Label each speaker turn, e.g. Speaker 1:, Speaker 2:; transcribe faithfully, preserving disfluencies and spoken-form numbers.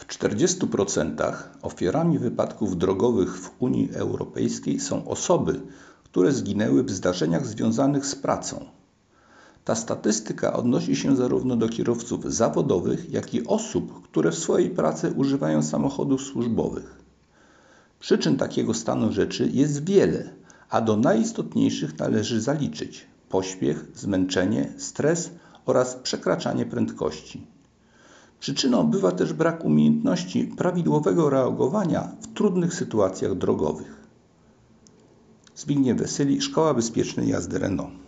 Speaker 1: czterdziestu procentach ofiarami wypadków drogowych w Unii Europejskiej są osoby, które zginęły w zdarzeniach związanych z pracą. Ta statystyka odnosi się zarówno do kierowców zawodowych, jak i osób, które w swojej pracy używają samochodów służbowych. Przyczyn takiego stanu rzeczy jest wiele, a do najistotniejszych należy zaliczyć pośpiech, zmęczenie, stres oraz przekraczanie prędkości. Przyczyną bywa też brak umiejętności prawidłowego reagowania w trudnych sytuacjach drogowych. Zbigniew Wesyli, Szkoła Bezpiecznej Jazdy Renault.